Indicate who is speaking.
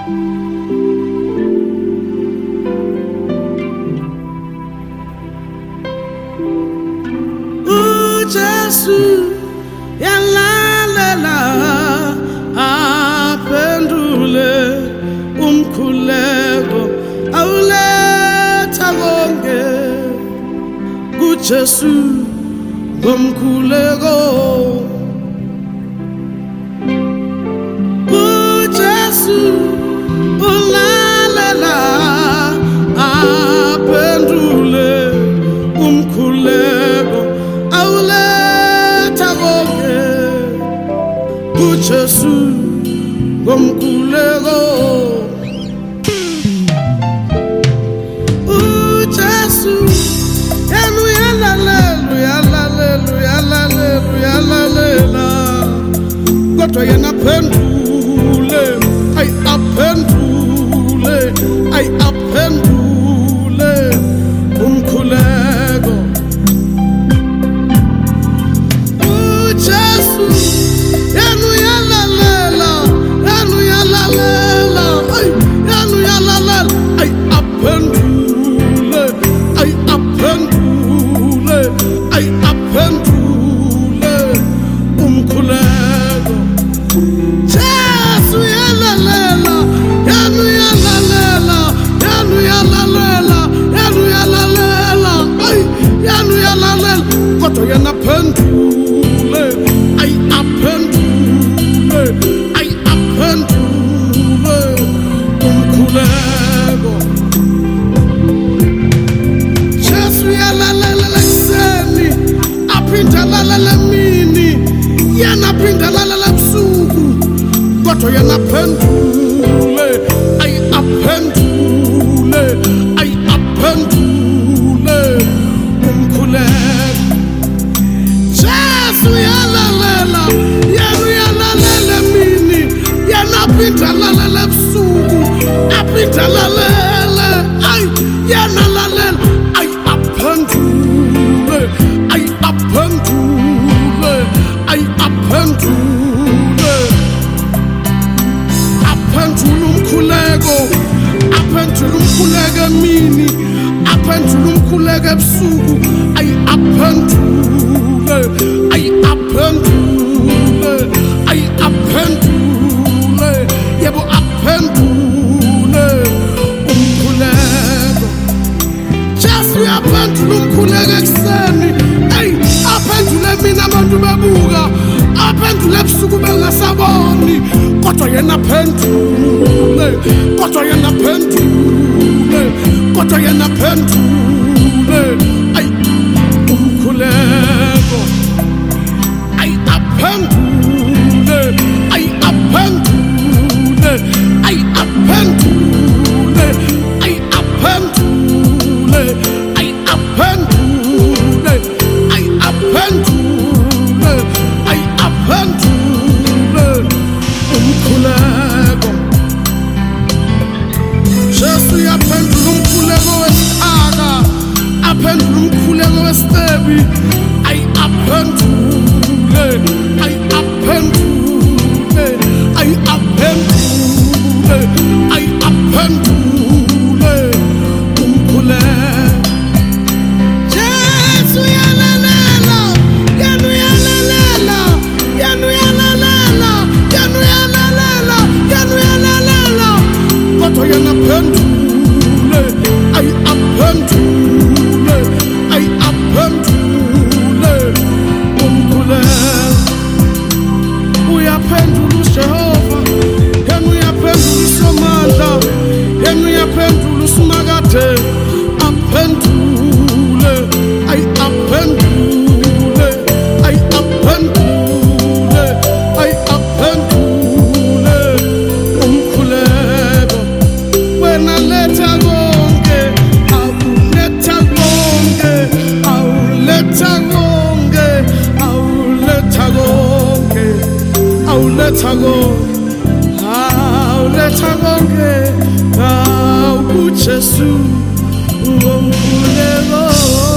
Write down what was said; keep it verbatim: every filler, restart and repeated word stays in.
Speaker 1: Jesu yalalela aphendule umkhuleko awuletha konke kuJesu ngomkhuleko uJesu ulalela aphendule umkhuleko awuletha konke kuJesu ngomkhuleko uJesu yena uyalalela uyalalela uyalalela uyalalela kodwa yena aphendule ay aphendule ay aphendule umkhuleko uJesu yena uyalalela yena uyalalela ay yena uyalalela ay aphendule ay aphendule ay aphendule umkhuleko Jesu uyalalela yena uyalalela yena uyalalela yena uyalalela ay yena uyalalela kodwa yena aphendule ay aphendule ay aphendule umkhuleko Jesu uyalalela ekseni aphinda lalela mini yena aphinda lalela ebusuku kodwa yena aphendule ay aphendule ay aphendule umkhuleko Jesu uyalalela yena uyalalela mini yena aphinda lalela ebusuku aphinda lalela ay yena lalela ay aphendule ay aphendule ay aphendule aphendule umkhuleko aphendule umkhuleko mini aphendule umkhuleko ebusuku ay aphendule ay aphendule ay aphendule yebo aphendule umkhuleko Jesu aphendule umkhuleko ekseni ay aphendule mina abantu bebuka aphendule ebusuku bengasaboni kodwa yena aphendule kodwa yena aphendule kodwa yena aphendule ay umkhuleko ay aphendule ay aphendule ay aphendule ay aphendule ay aphendule ay aphendule ay aphendule umkhuleko Jesu yaphendula umkhuleko wesithaka aphendula umkhuleko wesitebi ay aphendule ay aphendule ay aphendule ay aphendule umkhuleko Jesu uyalalela yena uyalalela yena uyalalela yena uyalalela yena uyalalela kodwa yena aphendule ay aphendule ay aphendule umkhuleko uyaphendula uJehova yena uyaphendula uSomandla yena uyaphendula uSimakade aphendule ay aphendule ay aphendule ay aphendule umkhuleko wena letha konke awuletha konke awuletha konke awuletha konke awuletha konke awuletha konke awukuJesu ngomkhuleko